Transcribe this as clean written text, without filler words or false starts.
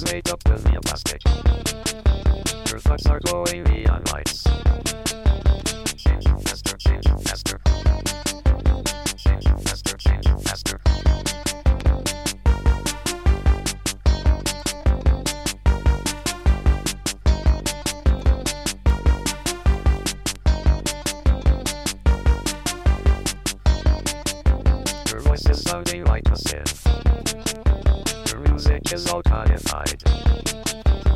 made up with neoplastic. Your thoughts are glowing neon lights. Change faster, change faster. Change faster, change faster. Your voice is sounding like a synth. Your music is all codified.